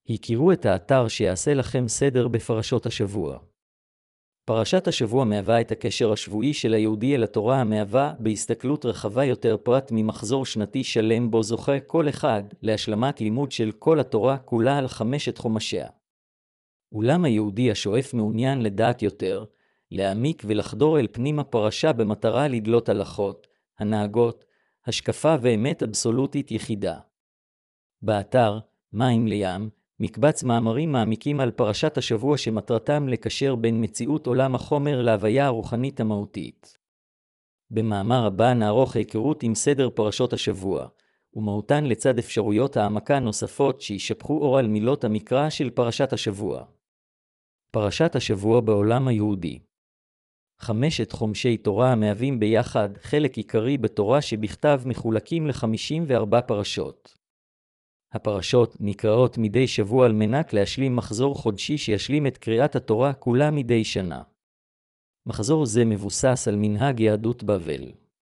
הכירו את האתר שיעשה לכם סדר בפרשות השבוע. פרשת השבוע מהווה את הקשר השבועי של היהודי אל התורה, המהווה בהסתכלות רחבה יותר פרט ממחזור שנתי שלם בו זוכה כל אחד להשלמת לימוד של כל התורה כולה על 5 חומשיה. אולם היהודי השואף מעוניין לדעת יותר, להעמיק ולחדור אל פנים הפרשה במטרה לדלות הלכות, הנהגות, השקפה ואמת אבסולוטית יחידה. באתר מים לים מקבץ מאמרים מעמיקים על פרשת השבוע שמטרתם לקשר בין מציאות עולם החומר להוויה הרוחנית המהותית. במאמר הבא נערוך היכרות עם סדר פרשות השבוע, ומהותן לצד אפשרויות העמקה נוספות שישפכו אור על מילות המקרא של פרשת השבוע. פרשת השבוע בעולם היהודי. 5 חומשי תורה המהווים ביחד חלק עיקרי בתורה שבכתב מחולקים ל54 פרשות. הפרשות נקראות מדי שבוע על מנת להשלים מחזור חודשי שישלים את קריאת התורה כולה מדי שנה. מחזור זה מבוסס על מנהג יהדות בבל.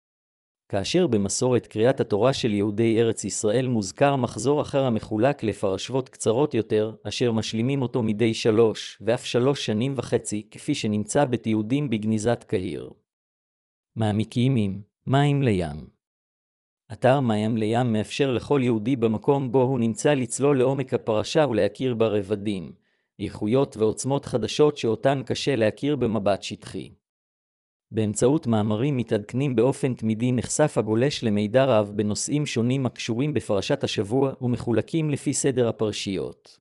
כאשר במסורת קריאת התורה של יהודי ארץ ישראל מוזכר מחזור אחר המחולק לפרשיות קצרות יותר, אשר משלימים אותו מדי 3 ואף 3.5 שנים, כפי שנמצא בתיעודים בגניזת קהיר. מעמיקים עם מים לים. אתר מים לים מאפשר לכל יהודי במקום בו הוא נמצא לצלול לעומק הפרשה ולהכיר בה רבדים, איכויות ועוצמות חדשות שאותן קשה להכיר במבט שטחי. באמצעות מאמרים מתעדכנים באופן תמידי נחשף הגולש למידע רב בנושאים שונים הקשורים בפרשת השבוע ומחולקים לפי סדר הפרשיות.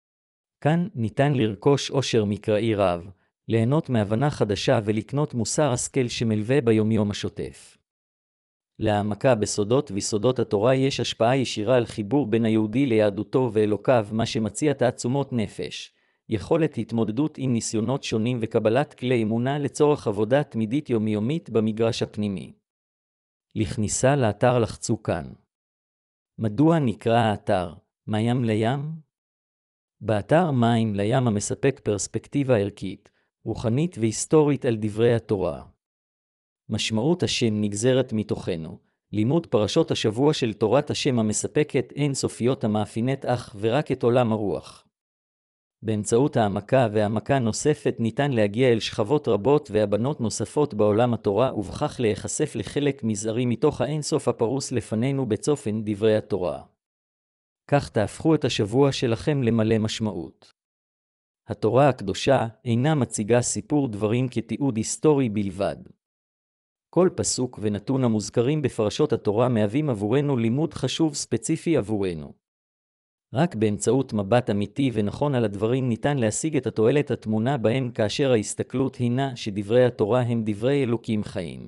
כאן ניתן לרכוש עושר מקראי רב, ליהנות מהבנה חדשה ולקנות מוסר השכל שמלווה ביומיום השוטף. להעמקה בסודות ויסודות התורה יש השפעה ישירה על חיבור בין היהודי ליהדותו ואלוקיו, מה שמציע תעצומות נפש, יכולת התמודדות עם ניסיונות שונים וקבלת כלי אמונה לצורך עבודה תמידית יומיומית במגרש הפנימי. לכניסה לאתר לחצו כאן. מדוע נקרא האתר מים לים? באתר מים לים המספק פרספקטיבה ערכית, רוחנית והיסטורית על דברי התורה. משמעות השם נגזרת מתוכנו, לימוד פרשות השבוע של תורת השם המספקת אין סופיות המאפיינת אך ורק את עולם הרוח. באמצעות העמקה והעמקה נוספת ניתן להגיע אל שכבות רבות והבנות נוספות בעולם התורה ובכך להיחשף לחלק מזערי מתוך האינסוף הפרוס לפנינו בצופן דברי התורה. כך תהפכו את השבוע שלכם למלא משמעות. התורה הקדושה אינה מציגה סיפור דברים כתיעוד היסטורי בלבד. כל פסוק ונתון המוזכרים בפרשות התורה מהווים עבורנו לימוד חשוב ספציפי עבורנו. רק באמצעות מבט אמיתי ונכון על הדברים ניתן להשיג את התועלת התמונה בהם כאשר ההסתכלות הינה שדברי התורה הם דברי אלוקים חיים.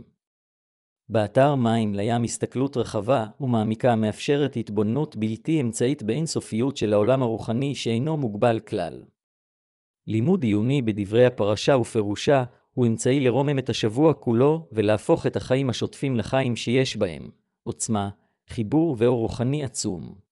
באתר מים לים הסתכלות רחבה ומעמיקה מאפשרת התבוננות בלתי אמצעית באינסופיות של העולם הרוחני שאינו מוגבל כלל. לימוד עיוני בדברי הפרשה ופירושה הוא אמצעי לרומם את השבוע כולו ולהפוך את החיים השוטפים לחיים שיש בהם עוצמה, חיבור ואור רוחני עצום.